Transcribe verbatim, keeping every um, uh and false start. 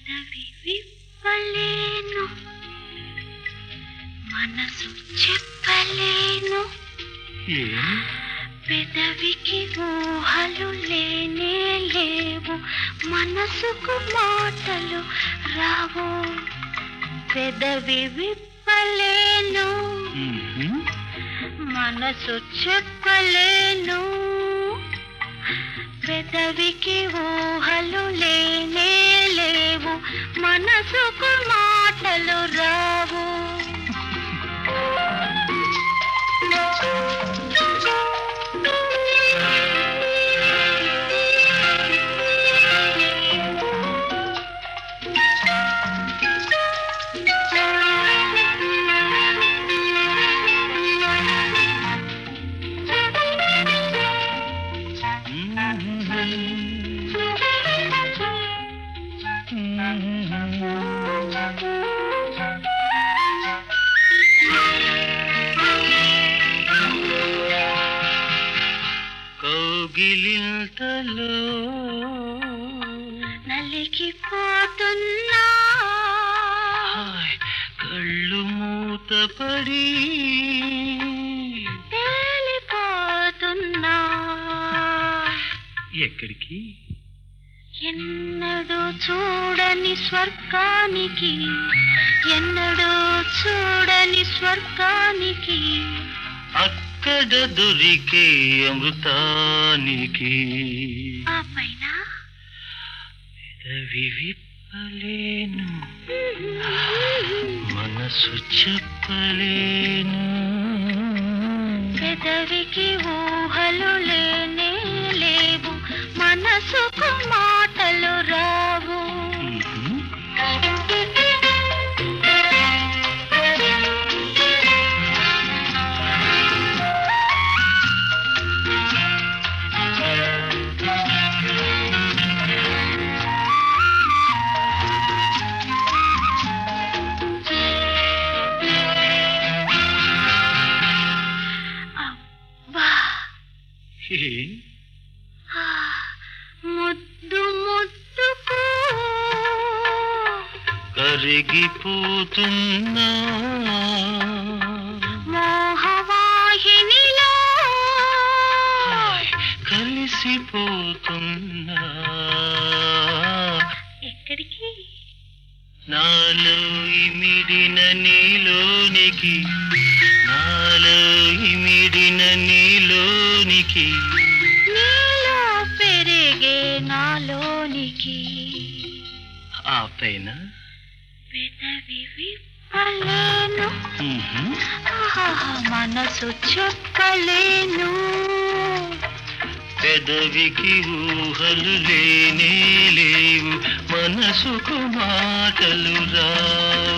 పెదవి విప్పలేను మనసు చెప్పలేను పెదవికి ఊహలు లేనే లేవు మనసుకు మాటలు రావు పెదవి విప్పలేను మనసు చెప్పలేను పెదవికి ఊహలు లేనే లేవు మనసుకు మాటలు రావు కౌగిలింతలో నలిగిపోతున్నా కళ్ళు మూతపడి తేలిపోతున్నా ఎక్కడికి ఎన్నడూ చూడని స్వర్గానికి ఎన్నడూ చూడని స్వర్గానికి అక్కడ దొరికే అమృతానికి ఆ పైన పెదవి విప్పలేను మనసు చెప్పలేను పెదవికి ఊహలు లేనే లేవు మనసుకు మాటలు రావు ముద్దు ముద్దుకు కరిగిపోతున్నా మోహవాహినిలో కలిసిపోతున్నా ఎక్కడికి నాలో ఇమిడిన నీలోనికి నాలో ఇమిడిన నీలోనికి నీలో పెరిగే నాలోనికి ఆ పైన పెదవి విప్పలేను మనసు చెప్పలేను పెదవికి ఊహలు లేనే లేవు మనసుకు మాటలు రా